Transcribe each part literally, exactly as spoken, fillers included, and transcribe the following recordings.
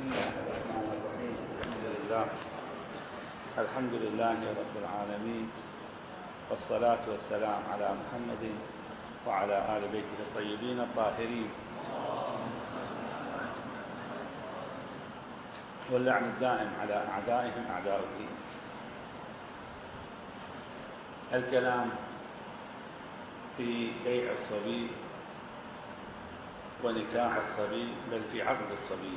الله الرحمن الرحيم. الحمد لله الحمد لله رب العالمين، والصلاة والسلام على محمد وعلى آل بيته الطيبين الطاهرين، واللعن الدائم على أعدائهم أعداء الدين. الكلام في بيع الصبي ونكاح الصبي، بل في عقد الصبي.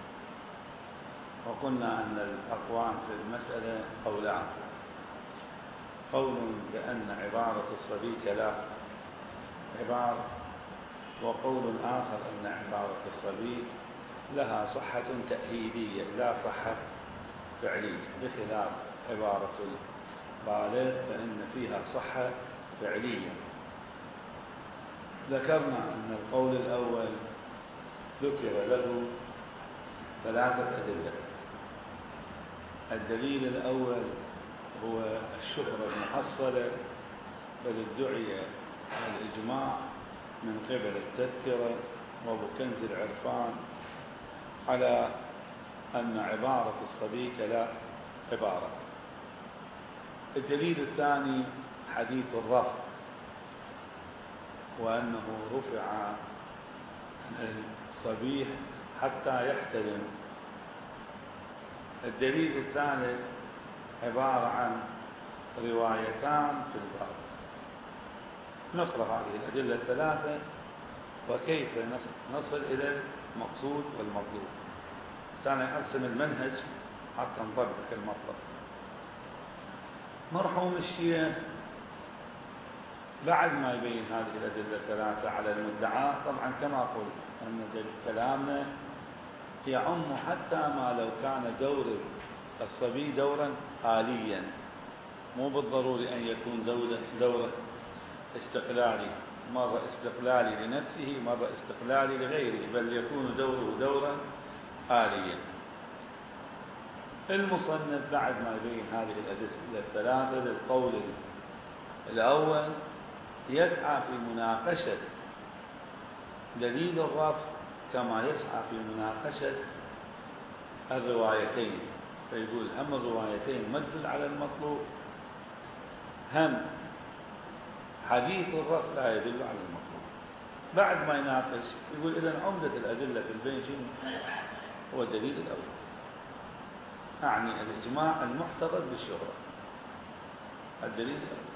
وقلنا أن الأقوال في المسألة قولان: قول بأن عبارة الصبي كلا عبارة، وقول آخر أن عبارة الصبي لها صحة تأهيلية لا صحة فعلية، بخلاف عبارة البالغ فإن فيها صحة فعلية. ذكرنا أن القول الأول ذكر له ثلاثة أدلة. الدليل الأول هو الشهرة المحصلة، بل ادعي الإجماع من قبل التذكرة وابو كنز العرفان على أن عبارة الصبي كلا عبارة. الدليل الثاني حديث الرفع، وأنه رفع الصبي حتى يحتلم. الدليل الثالث عبارة عن روايتان في الباب. نقرأ هذه الأدلة الثلاثة وكيف نصل إلى المقصود والمطلوب. سنقسم المنهج حتى نطبق المطلب. مرحوم الشيخ بعد ما يبين هذه الأدلة الثلاثة على المدعى، طبعا كما قلت أن كلامنا يعم حتى ما لو كان دور الصبي دورا آليا، مو بالضروري أن يكون دورة دورة استقلالي، مرة استقلالي لنفسه مرة استقلالي لغيره، بل يكون دوره دورا آليا. المصنف بعد ما يبين هذه الأدلة الثلاثة للقول الأول يسعى في مناقشة دليل الرفع كما يسعى في مناقشة الروايتين، فيقول هم الروايتين ما تدل على المطلوب، هم حديث الرفع لا يدل على المطلوب. بعد ما يناقش يقول إذن عمدة الأدلة في البين شنو؟ هو الدليل الأول، أعني الإجماع المحتفظ بالشهرة، الدليل الأول.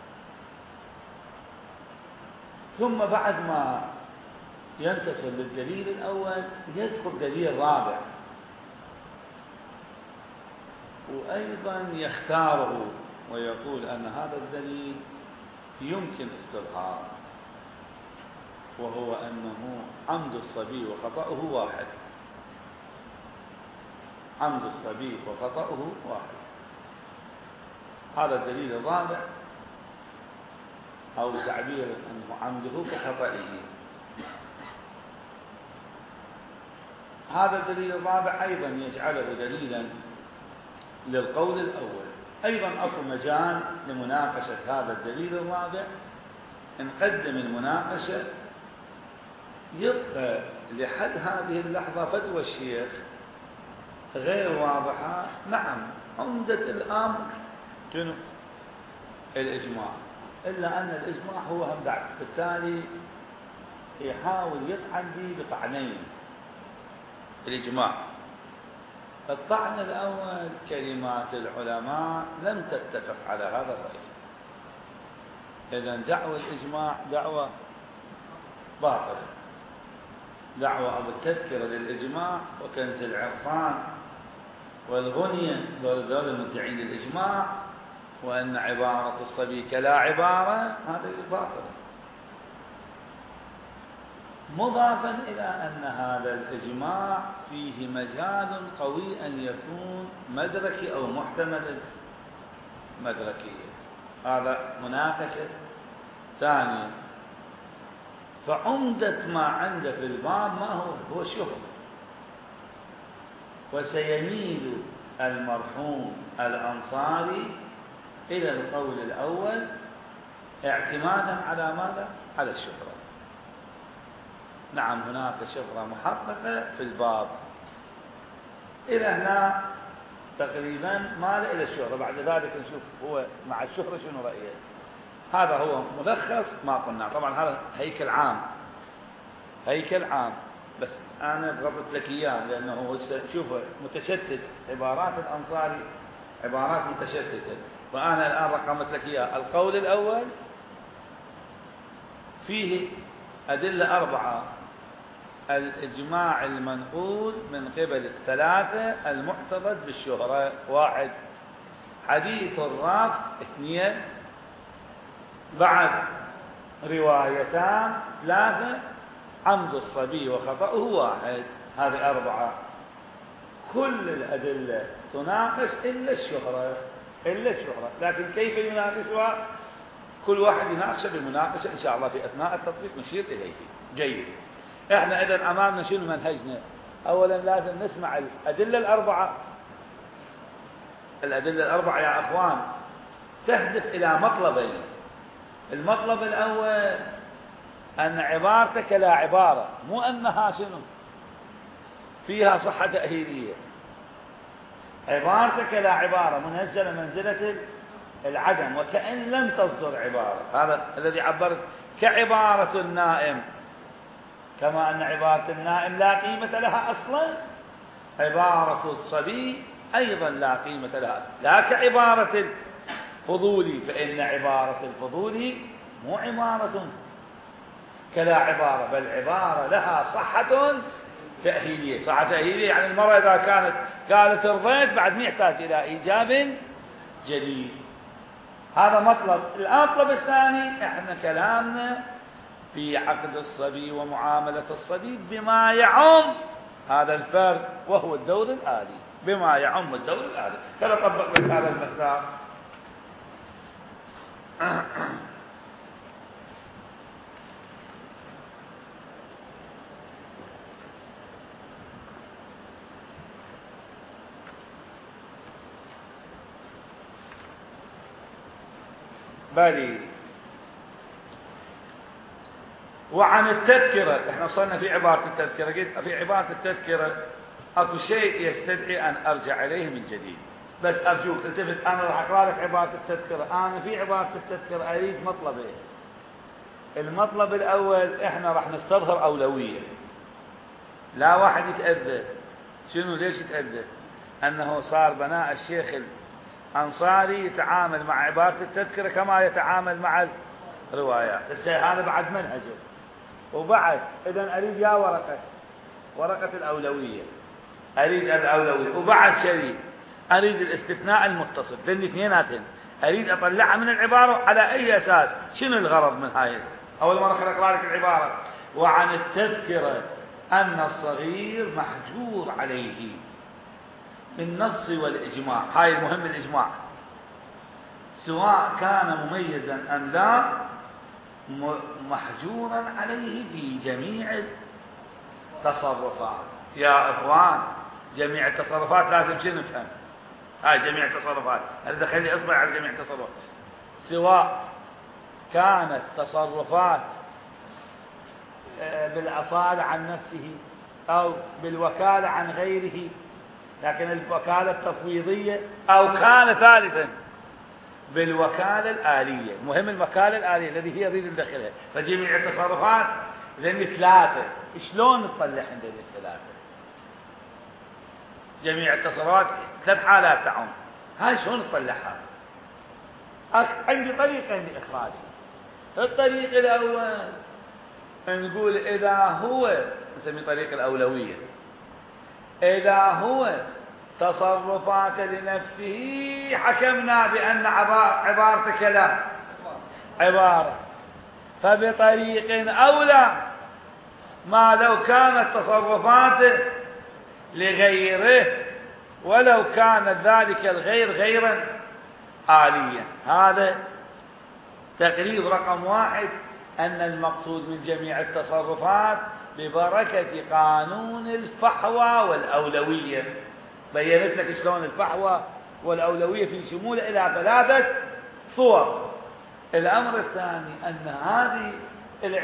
ثم بعد ما ينتصر للدليل الأول يذكر دليل رابع، وأيضا يختاره ويقول أن هذا الدليل يمكن استظهاره، وهو أنه عمد الصبي وخطأه واحد. عمد الصبي وخطأه واحد، هذا الدليل الرابع، أو تعبير أنه عمده كخطئه. هذا الدليل الرابع أيضا يجعله دليلا للقول الأول. أيضا أكو مجال لمناقشة هذا الدليل الرابع. نقدم المناقشة يبقى لحد هذه اللحظة فتوى الشيخ غير واضحة. نعم عمدة الأمر شنو؟ الإجماع، إلا أن الإجماع هو هم بعد، بالتالي يحاول يطعن به بطعنين. الإجماع الطعن الأول كلمات العلماء لم تتفق على هذا الرأي، إذن دعوة الإجماع دعوة باطلة. دعوة أبو التذكرة للإجماع وكنز العرفان والغنية ذول المدعين للإجماع، وأن عبارة الصبي كلا عبارة، هذا باطل، مضافا إلى أن هذا الإجماع فيه مجال قوي أن يكون مدركي أو محتمل مدركي. هذا مناقشة ثانية. فعمدة ما عنده في الباب ما هو هو الشهرة، وسيميل المرحوم الأنصاري إلى القول الأول اعتمادا على ماذا؟ على الشهرة. نعم هناك شهرة محققة في الباب، إلى هنا تقريبا مال إلى الشهرة. بعد ذلك نشوف هو مع الشهرة شنو رأيه. هذا هو ملخص ما قلنا. طبعا هذا هيكل عام، هيكل عام، بس أنا ضربت لك إياه لأنه شوفوا متشتت، عبارات الأنصاري عبارات متشتتة، وأنا الآن رقمت لك إياه. القول الأول فيه أدلة أربعة: الإجماع المنقول من قبل الثلاثة المعتقد بالشهرة، واحد. حديث الرافع، اثنين. بعد روايتان، ثلاثة. عمد الصبي وخطأه، واحد. هذه أربعة. كل الأدلة تناقش إلا الشهرة، إلا الشهرة. لكن كيف يناقشها؟ كل واحد يناقش بمناقشة إن شاء الله في أثناء التطبيق نشير إليه. جيد. إحنا إذن أمامنا شنو منهجنا؟ أولا لازم نسمع الأدلة الأربعة. الأدلة الأربعة يا أخوان تهدف إلى مطلبين. المطلب الأول أن عبارتك لا عبارة، مو أنها شنو فيها صحة تأهيلية. عبارتك لا عبارة منزلة منزلة العدم، وكأن لم تصدر عبارة. هذا الذي عبرت كعبارة النائم، كما أن عبارة النائم لا قيمة لها أصلا، عبارة الصبي أيضا لا قيمة لها. لا كعبارة الفضولي، فإن عبارة الفضولي مو عبارة كلا عبارة، بل عبارة لها صحة تأهيلية. صحة تأهيلية يعني المرأة إذا كانت قالت رضيت بعد ما يحتاج إلى إيجاب جديد. هذا مطلب. المطلب الثاني احنا كلامنا في عقد الصبي ومعاملة الصبي بما يعم هذا الفرد وهو الدور الآلي، بما يعم الدور الآلي. كذا طبق لك هذا المثال. بالي. وعن التذكرة، احنا وصلنا في عبارة التذكرة. قلت في عبارة التذكرة اكو شيء يستدعي ان ارجع اليه من جديد، بس ارجوك التفت. انا راح اقرا لك عبارة التذكرة. انا في عبارة التذكرة اريد مطلبين. المطلب الاول احنا راح نستظهر اولوية، لا واحد يتأذى. شنو ليش يتأذى؟ انه صار بناء الشيخ الأنصاري يتعامل مع عبارة التذكرة كما يتعامل مع الروايات. هذا بعد منهجه. وبعد إذا أريد يا ورقة ورقة الأولوية، أريد الأولوية. وبعد شريط أريد الاستثناء المتصل، ذني اثنيناتهم أريد أطلعها من العبارة. على أي أساس؟ شنو الغرض من هاي؟ أول مرة خلق أقرأ لك العبارة. وعن التذكرة أن الصغير محجور عليه بالنص والإجماع. هاي المهم الإجماع، سواء كان مميزا أم لا، محجورا عليه في جميع التصرفات. يا إخوان جميع التصرفات لازم شنو نفهم؟ هاي جميع التصرفات، أنا دخلي إصبع على جميع التصرفات، سواء كانت تصرفات بالأصالة عن نفسه أو بالوكالة عن غيره، لكن الوكالة التفويضية، أو كان ثالثا بالوكالة الآلية. مهم الوكالة الآلية الذي هي يريد ندخلها. فجميع التصرفات لأن ثلاثة، شلون نطلعهم بين الثلاثة؟ جميع التصرفات ثلاث حالات تعم، هاي شلون نطلعها؟ عندي طريقة لإخراجها. الطريق الأول نقول إذا هو نسميه طريق الأولوية، إذا هو تصرفات لنفسه حكمنا بأن عبارتك لا عبارة، فبطريق أولى ما لو كانت تصرفاته لغيره، ولو كان ذلك الغير غيرا آليا. هذا تقريب رقم واحد، أن المقصود من جميع التصرفات ببركة قانون الفحوى والأولوية. بيّنت لك شلون الفحوى والأولوية في شمولها إلى ثلاثة صور. الأمر الثاني أن هذه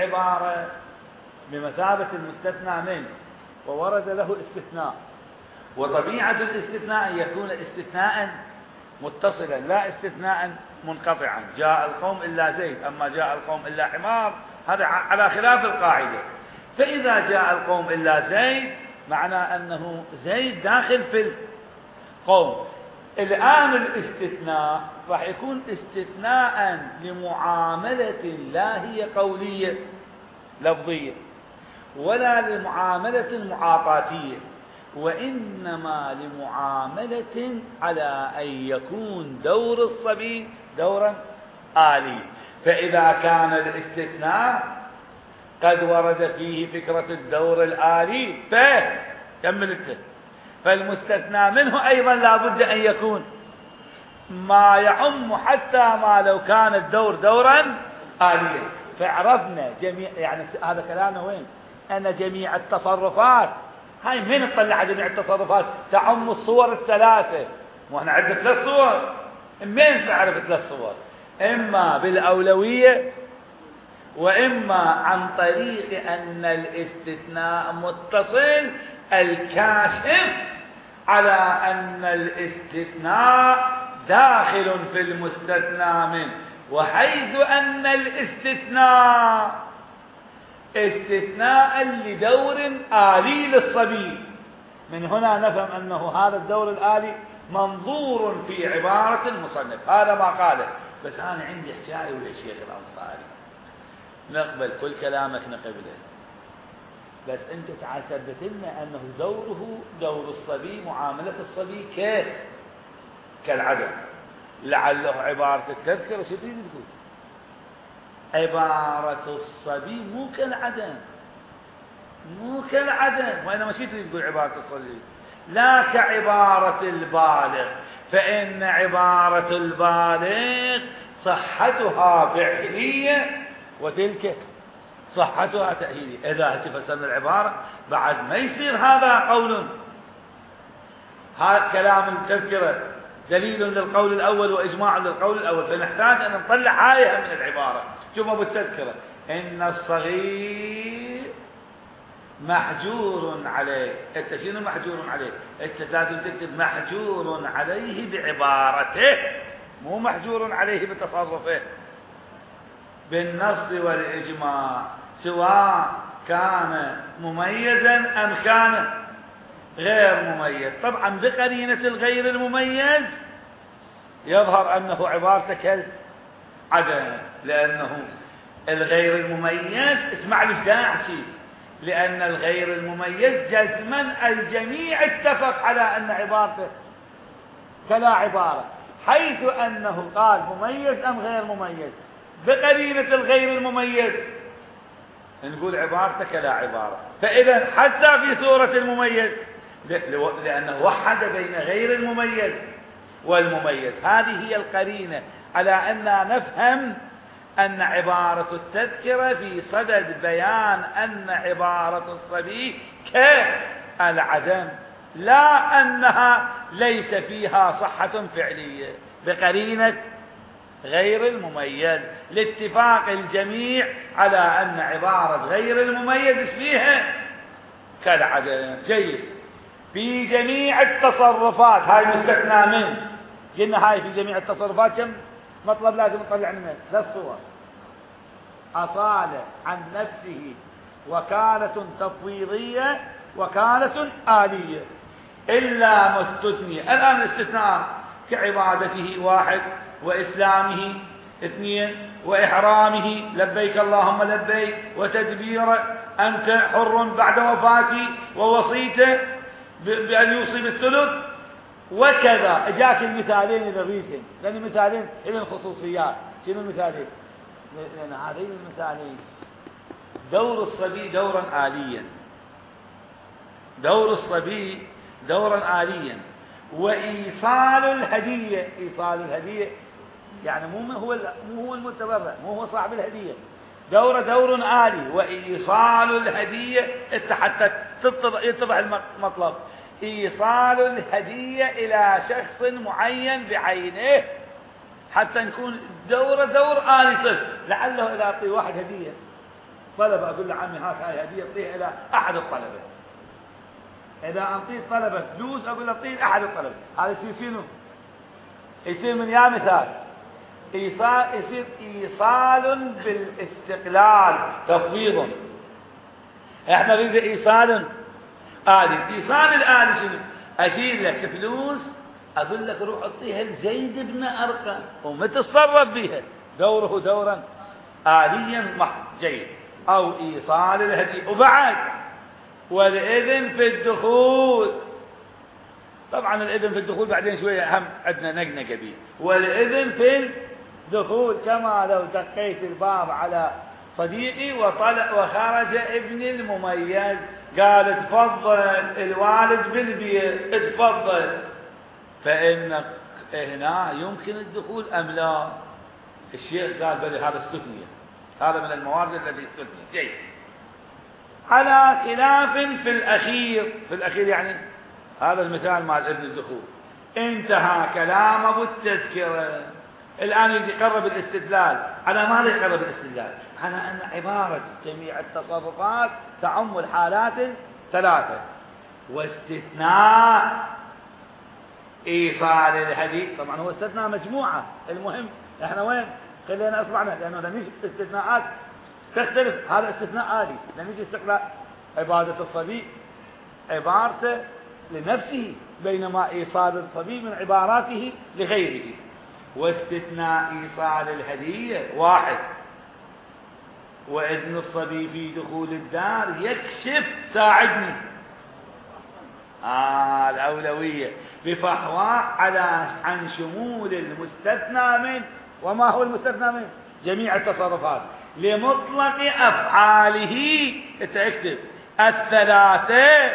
العبارة بمثابة المستثنى منه، وورد له استثناء، وطبيعة الاستثناء أن يكون استثناء متصلا لا استثناء منقطعا. جاء القوم إلا زيد، أما جاء القوم إلا حمار هذا على خلاف القاعدة. فإذا جاء القوم إلا زيد معنى أنه زيد داخل في القوم. الآن الاستثناء راح يكون استثناء لمعاملة لا هي قولية لفظية ولا لمعاملة معاطاتية، وإنما لمعاملة على أن يكون دور الصبي دورا آلي. فإذا كان الاستثناء قد ورد فيه فكرة الدور الآلي فكملت، فالمستثنى منه أيضا لا بد أن يكون ما يعم حتى ما لو كان الدور دورا آليا. فعرفنا جميع، يعني هذا كلامنا وين؟ أن جميع التصرفات هاي من نطلع جميع التصرفات تعم الصور الثلاثة، واحنا عندنا ثلاث صور، من تعرف ثلاث صور؟ إما بالأولوية، وإما عن طريق أن الاستثناء متصل الكاشف على أن الاستثناء داخل في المستثنى منه، وحيث أن الاستثناء استثناء لدور آلي للصبي. من هنا نفهم أنه هذا الدور الآلي منظور في عبارة المصنف. هذا ما قاله، بس أنا عندي حكاية ويا الشيخ الأنصاري، نقبل كل كلامك نقبله، بس أنت تعال ثبت لنا أنه دوره دور الصبي، معاملة الصبي ك كالعدم. لعله عبارة التذكرة شو تريد تقول؟ عبارة الصبي مو كالعدم، مو كالعدم، وإنما شو تريد تقول عبارة الصبي؟ لا كعبارة البالغ، فإن عبارة البالغ صحتها فعلية وتلك صحتها تأهيلية. إذا فسرنا العبارة بعد ما يصير هذا قول، هذا كلام التذكرة دليل للقول الأول وإجماع للقول الأول، فنحتاج أن نطلع آية من العبارة. شوفوا بالتذكرة: إن الصغير محجور عليه. أنت شنو محجور عليه؟ أنت لازم تكتب محجور عليه بعبارته، مو محجور عليه بتصرفه، بالنص والإجماع، سواء كان مميزا أم كان غير مميز. طبعا بقرينة الغير المميز يظهر أنه عبارته كالعدم، لأنه الغير المميز، اسمع ليش دا أحكي، لأن الغير المميز جزما الجميع اتفق على أن عبارته كلا عبارة، حيث أنه قال مميز أم غير مميز. بقرينة الغير المميز نقول عبارته كلا عبارة. فإذا حتى في صورة المميز، لأنه وحد بين غير المميز والمميز، هذه هي القرينة على أننا نفهم أن عبارة التذكرة في صدد بيان أن عبارة الصبي كالعدم، لا أنها ليس فيها صحة فعلية، بقرينة غير المميز، لاتفاق الجميع على أن عبارة غير المميز فيها كالعدم. جيد. في جميع التصرفات، هاي مستثنى من، قلنا هاي في جميع التصرفات كم مطلب لازم نطلع منه؟ ثلاث صور: أصالة عن نفسه، وكالة تفويضية، وكالة آلية. إلا ما استثني. الآن الاستثناء كعبادته واحد، وإسلامه اثنين، وإحرامه لبيك اللهم لبيك، وتدبير أنت حر بعد وفاتي، ووصيته بأن يوصي بالثلث، وكذا. اجاك المثالين إذا ريتهم، لأن المثالين إذن خصوصيات. شنو المثالين؟ لأن هذين المثالين دور الصبي دورا آليا، دور الصبي دورا آليا، وإيصال الهدية، إيصال الهدية يعني مو هو مو هو المتبرع، مو هو صاحب الهدية، دور دور آلي. وإيصال الهدية حتى يتضح المطلب، إيصال الهدية إلى شخص معين بعينه، حتى نكون دور دور آلي صرف. لعله إذا أعطي واحد هدية طلبة، أقول له عمي هات هاي هدية، أعطيها إلى أحد الطلبة، إذا أعطيت طلبة فلوس أقول له أعطيه أحد الطلبة، هذا يصير شنو؟ يصير من يا مثال إيصال، يصير إيصال بالاستقلال، تفويض. إحنا نريد إيصال آلي. إيصال الآلي شنو؟ أشيل لك فلوس أقول لك روح أعطيها لزيد بن أرقم وما تتصرف بها، دوره دورا آليا جيد. أو إيصال الهدية. وبعد والإذن في الدخول، طبعا الإذن في الدخول بعدين شوية هم عندنا نقنقة به. والإذن في الدخول كما لو دقيت الباب على صديقي وطلع وخرج ابني المميز قال تفضل الوالد بالبيت اتفضل، فإن هنا يمكن الدخول أم لا؟ الشيخ قال بل هذا استثنية، هذا من الموارد الذي استثنية. جيد. على خلاف في الأخير، في الأخير يعني هذا المثال مع الإذن الدخول. انتهى كلام أبو التذكرة، الآن يقرب الاستدلال. على ماذا يقرب الاستدلال؟ على أن عبارة جميع التصرفات تعم الحالات ثلاثة، واستثناء إيصال الهدي. طبعا هو استثناء مجموعة، المهم احنا وين خلينا أصبعنا، لأنه لم يجب استثناءات تختلف. هذا استثناء آلي، لم يجي استقلال. عبادة الصبي عبارته لنفسه، بينما إيصال الصبي من عباراته لغيره. واستثناء إيصال الهدية واحد. وإذن الصبي في دخول الدار يكشف، ساعدني، آه الأولوية بفحوى على عن شمول المستثنى من. وما هو المستثنى من؟ جميع التصرفات لمطلق أفعاله. اكتب الثلاثة،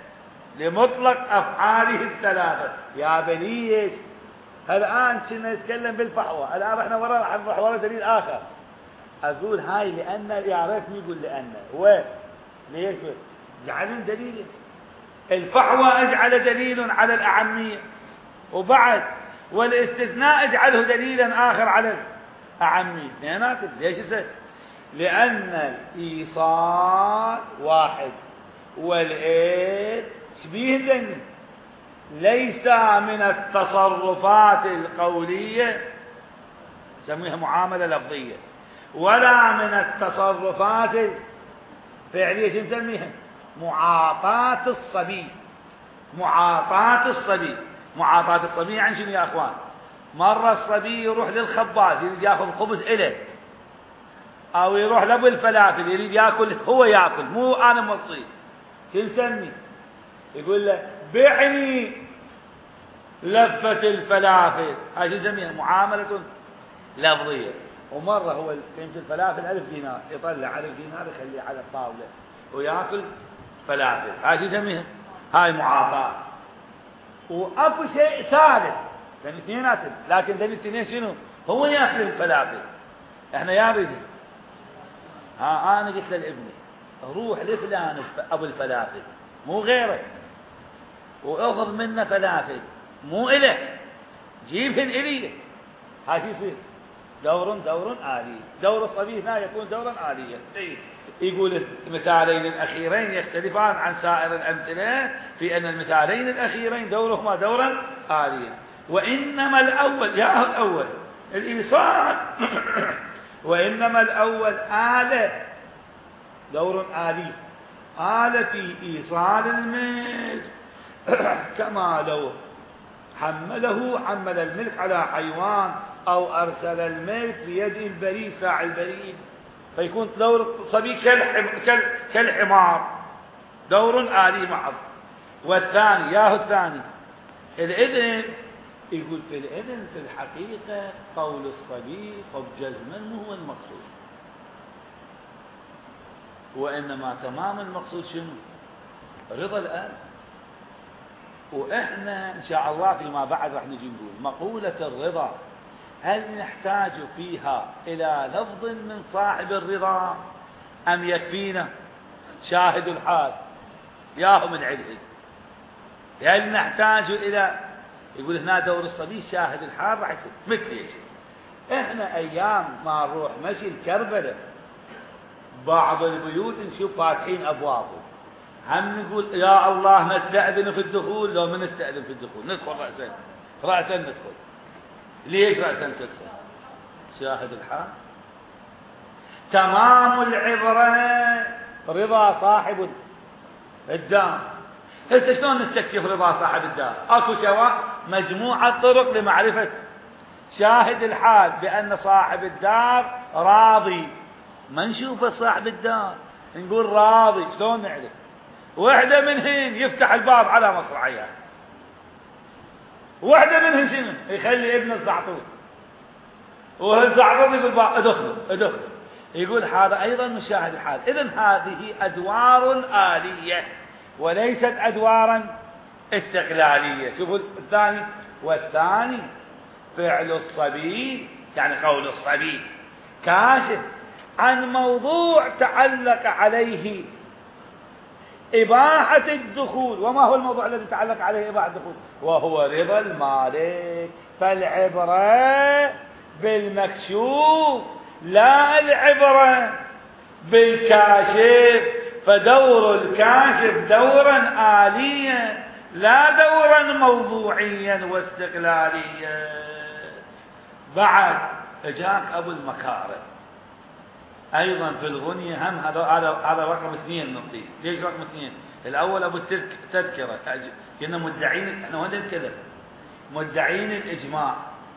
لمطلق أفعاله الثلاثة. يا بنيش الآن كنا نتكلم بالفحوى، الآن رحنا وراء راح نروح وراء دليل آخر. أقول هاي لأن، يا ريتني يقول لأن. هو ليش؟ جعلن دليل الفحوى، أجعل دليل على الأعمية، وبعد والاستثناء أجعله دليلا آخر على الأعمية. اثنيناتهم. ليش يصير؟ لأن الإيصال واحد والإيد شبيه ذني، ليس من التصرفات القولية نسميها معاملة لفظية، ولا من التصرفات الفعلية شو نسميها؟ معاطاة الصبي. معاطاة الصبي. معاطاة الصبي عن شنو يا أخوان؟ مرة الصبي يروح للخباز يريد ياخذ خبز إله، أو يروح لأبو الفلافل يريد ياكل، هو ياكل مو أنا موصيه، شو نسمي؟ يقول له بعني لفة الفلافل. هاي شو نسميها؟ معاملة لفظية. ومرة هو قيمة الفلافل ألف دينار، يطلع ألف دينار يخليه على الطاولة وياكل فلافل. هاي شو نسميها؟ هاي معاطاة. وأكو شيء ثالث، لأن اثنيناتهم، لكن ذي الاثنين شنو؟ هو ياكل الفلافل. احنا يا رجل، ها أنا قلت لابني روح لفلان أبو الفلافل مو غيرك، وأخذ منه فلافل مو إلك، جيبهن إلي. هاي شو يصير؟ دور دور آلي. دور الصبي هنا يكون دورا آليا. يقول المثالين الأخيرين يختلفان عن سائر الأمثلة في أن المثالين الأخيرين دورهما دورا آليا. وإنما الأول، يا الأول الإيصال وإنما الأول آلة، دور آلي، آلة في إيصال الملك كما لو حمله حمل الملك على حيوان، أو أرسل الملك بيد البريد ساعي البريد، فيكون دور صبي كالحمار، دور آلي محض. والثاني، ياهو الثاني الإذن، يقول في الإذن في الحقيقة قول الصبي قد جزما مو هو المقصود، وإنما تمام المقصود شنو؟ رضا الآب. وإحنا إن شاء الله فيما بعد راح نجي نقول مقولة الرضا هل نحتاج فيها إلى لفظ من صاحب الرضا أم يكفينا شاهد الحال ياهو من عده؟ هل نحتاج إلى، يقول هنا دور الصبي شاهد الحال راح يصير مثل ايش؟ إحنا أيام ما نروح مشي الكربلة بعض البيوت نشوف فاتحين أبوابه هم نقول يا الله نستأذن في الدخول، لو من نستأذن في الدخول ندخل رأسا رأسا ندخل. ليش رأسا تدخل؟ شاهد الحال. تمام العبرة رضا صاحب الدار. هسه شلون نستكشف رضا صاحب الدار؟ اكو سواء مجموعة طرق لمعرفة شاهد الحال بأن صاحب الدار راضي. ما نشوف صاحب الدار نقول راضي، شلون نعرف؟ واحدة منهن يفتح الباب على مصراعيها، واحدة منهن شنو؟ يخلي ابن الزعطوط، والزعطوط يقول ادخلوا ادخلوا، يقول هذا أيضا مشاهد الحال. إذن هذه أدوار آلية وليست أدوارا استقلالية. شوفوا الثاني. والثاني فعل الصبي، يعني قول الصبي كاشف عن موضوع تعلق عليه إباحة الدخول. وما هو الموضوع الذي تعلق عليه إباحة الدخول؟ وهو رضا المالك. فالعبرة بالمكشوف لا العبرة بالكاشف. فدور الكاشف دورا آليا لا دورا موضوعيا واستقلاليا. بعد اجاك ابو المكارم ايضا في الغنية، هم هذا هذا رقم اثنين نعطيه. ليش رقم اثنين؟ الاول ابو التذكرة، كنا مدعين احنا وين نتكلم؟ مدعين الاجماع.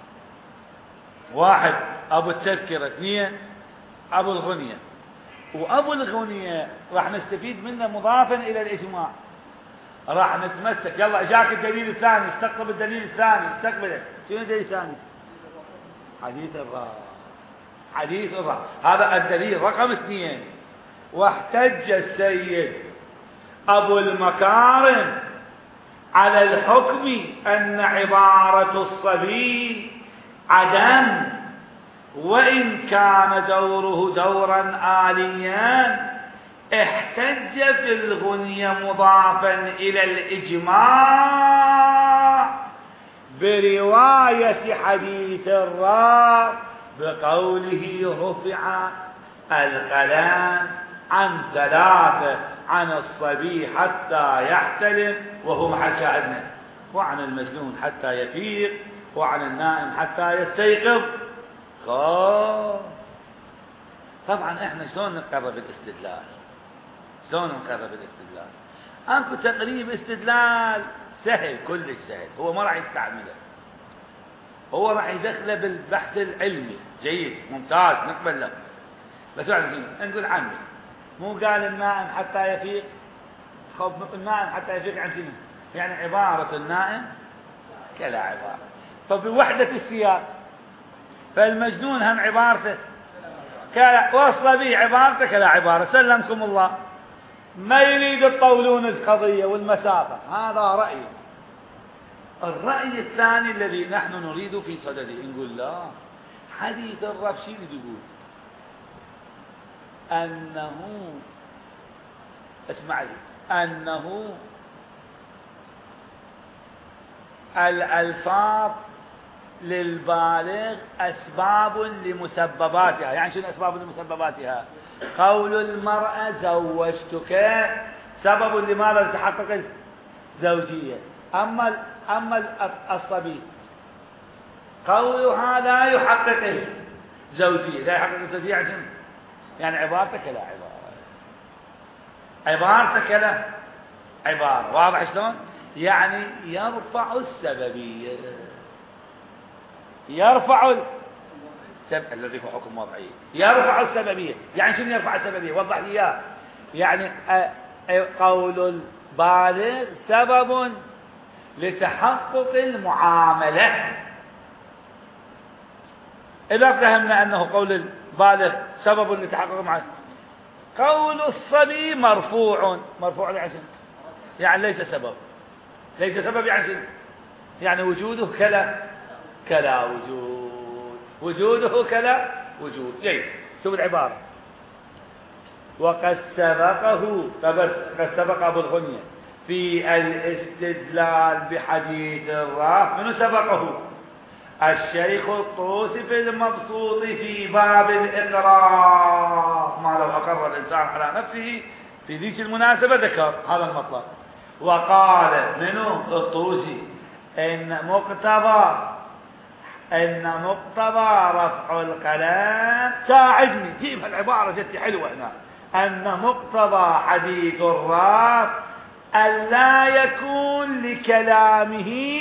واحد ابو التذكرة، اثنين ابو الغنية. وابو الغنية راح نستفيد منه مضافا الى الاجماع، راح نتمسك. يلا اجاك الدليل الثاني، استقطب الدليل الثاني، استقبله. شنو الدليل الثاني؟ حديث الراء. حديث الراء هذا الدليل رقم اثنين. واحتج السيد ابو المكارم على الحكم ان عبارة الصبي عدم، وان كان دوره دورا آليا. احتج في الغنية مضافا الى الاجماع برواية حديث الراء بقوله رفع القلم عن ثلاثة، عن الصبي حتى يحتلم وهو محل شاهدنا، وعن المجنون حتى يفيق، وعن النائم حتى يستيقظ. طبعا احنا شلون نقرب الاستدلال؟ شلون نقرب الاستدلال؟ اكو تقريب استدلال سهل، كلش سهل. هو ما راح يستعمله، هو راح يدخله بالبحث العلمي. جيد، ممتاز، نقبل له. بس نقول عنه، مو قال النائم حتى يفيق؟ خب النائم حتى يفيق عن شنو؟ يعني عبارة النائم كلا عبارة. فبوحدة السياق، فالمجنون هم عبارته كلا، والصبي عبارته كلا عبارة. سلمكم الله. ما يريد تطولون القضية والمسافة، هذا رأي. الرأي الثاني الذي نحن نريد في صدده، نقول لا، حديث الرب شو يقول؟ أنه، اسمع لي، أنه الألفاظ للبالغ أسباب لمسبباتها. يعني شنو أسباب لمسبباتها؟ قول المرأة زوجتك سبب لماذا لتحقق الزوجية. أما أما الصبي قولها لا يحقق الزوجية، لا يحقق الزوجية عشان يعني عبارتك لا عبارة، عبارتك لا عبارة. واضح شلون؟ يعني يرفع السببية، يرفع السبب الذي هو حكم وضعي، يرفع السببية. يعني شنو يرفع السببية؟ وضح لي اياه. يعني قول البالغ سبب لتحقق المعاملة. إذا فهمنا أنه قول البالغ سبب لتحقق المعاملة، قول الصبي مرفوع. مرفوع يعني شنو؟ يعني ليس سبب، ليس سبب يعني شنو؟ يعني وجوده كلا كلا وجود، وجوده كلا وجود. جيد، شوف العبارة. وقد سبقه، قد سبق أبو الغنية في الاستدلال بحديث الراء. منو سبقه؟ الشيخ الطوسي في المبسوط في باب الإقرار. ما لو أقر الإنسان على نفسه في ذيك المناسبة ذكر هذا المطلب. وقال منو الطوسي إن مقتضى إن مقتضى رفع القلم، ساعدني جيب العبارة جتي حلوة هنا، أن مقتضى حديث الرافع أن لا يكون لكلامه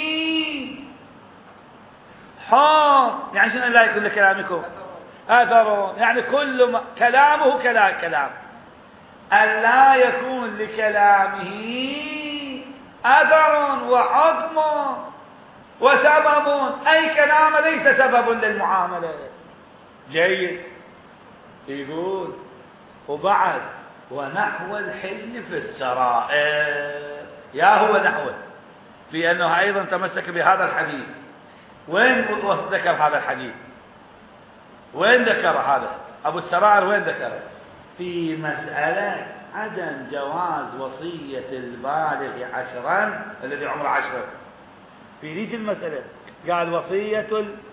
حر. يعني شنو لا يكون لكلامكم أثر؟ يعني كل ما كلامه كلا كلام، أن لا يكون لكلامه أثر وحكم وسبب، أي كلام ليس سبب للمعاملة. جيد. يقول وبعد ونحو الحل في السرائر، يا هو نحوه في أنه أيضا تمسك بهذا الحديث. وين ذكر هذا الحديث؟ وين ذكر هذا أبو السرائر؟ وين ذكره؟ في مسألة عدم جواز وصية البالغ عشرا الذي عمره عشرة. في ذيك المسألة قال وصية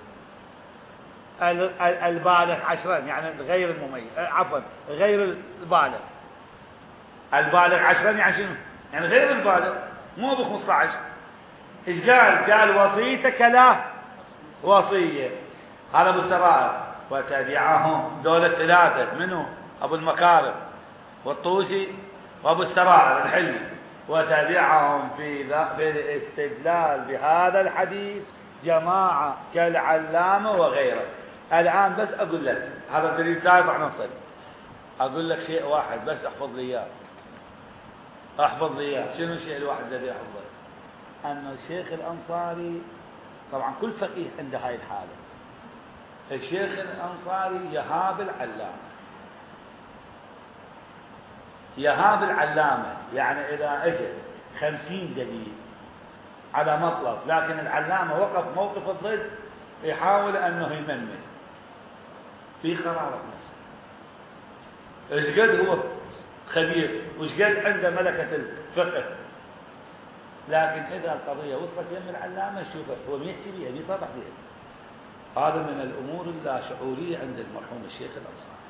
البالغ عشرا، يعني غير المميز، عفوا غير البالغ. البالغ عشرا يعني شنو؟ يعني غير البالغ، مو ب خمسة عشر. ايش قال؟ قال وصيتك لا وصية. هذا ابو السرائر. وتبعهم دولة ثلاثة، منه ابو المكارم والطوسي وابو السرائر الحلي، وتبعهم في في الاستدلال بهذا الحديث جماعة كالعلامة وغيره. الآن بس أقول لك هذا الدليل ثالث راح نصل. أقول لك شيء واحد بس احفظ لي إياه، احفظ لي إياه. شنو الشيء الواحد الذي أحفظه؟ أن الشيخ الأنصاري، طبعا كل فقيه عنده هاي الحالة، الشيخ الأنصاري يهاب العلامة، يهاب العلامة. يعني إذا اجى خمسين دليل على مطلب لكن العلامة وقف موقف الضد، يحاول أنه يمنع في قرارة نفسه. ايش قد هو خبير وايش قد عنده ملكة الفقه، لكن إذا القضية وصلت يم العلامة شوف هو يحكي بها بيصرح بها. هذا من الأمور اللا شعورية عند المرحوم الشيخ الأنصاري.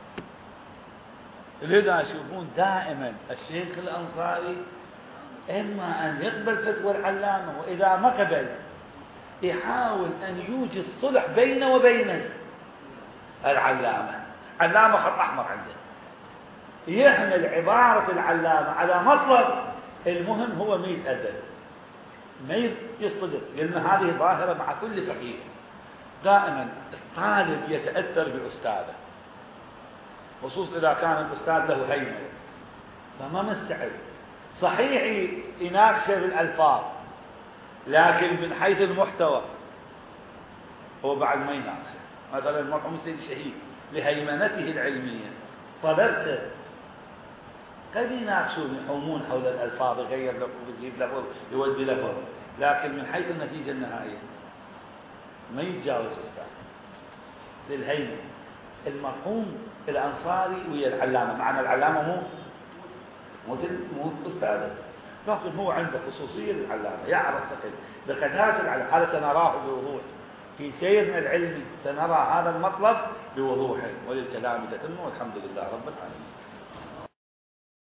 لذا يشوفون دائما الشيخ الأنصاري إما أن يقبل فتوى العلامة، وإذا ما قبل يحاول أن يوجد صلح بينه وبين العلامة. علامة خط أحمر عنده، يحمل عبارة العلامة على مطلب، المهم هو ما يتأذى ما يصطدم، لأن هذه ظاهرة مع كل فقيه. دائما الطالب يتأثر بأستاذه، خصوصا إذا كان الأستاذ له هيمنة، فما مستعد. صحيح يناقشه بالألفاظ، لكن من حيث المحتوى هو بعد ما يناقشه. مثلا المرحوم السيد الشهيد لهيمنته العلمية طلبته قد يناقشون يحومون حول الألفاظ، يغير لفظ يجيب لفظ يودي لفظ، لكن من حيث النتيجة النهائية ما يتجاوز أستاذ للهيمنة. المرحوم الأنصاري ويا العلامة، معنى العلامة مو مو أستاذه، لكن هو عنده خصوصية للعلامة، يعرف تقل بقداسة العلامة. هذا سنراه بوضوح في سيرنا العلمي، سنرى هذا المطلب بوضوح، وللكلام تتم، والحمد لله رب العالمين.